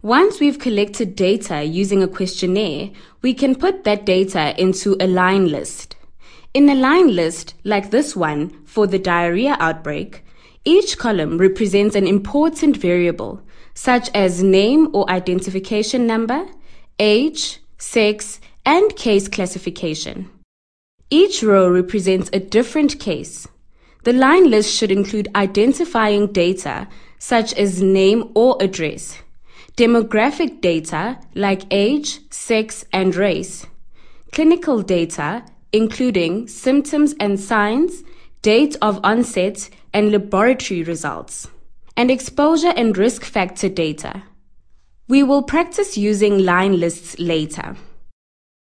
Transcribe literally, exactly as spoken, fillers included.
Once we've collected data using a questionnaire, we can put that data into a line list. In a line list, like this one for the diarrhea outbreak, each column represents an important variable, such as name or identification number, age, sex, and case classification. Each row represents a different case. The line list should include identifying data, such as name or address, demographic data like age, sex, and race, clinical data including symptoms and signs, date of onset, and laboratory results, and exposure and risk factor data. We will practice using line lists later.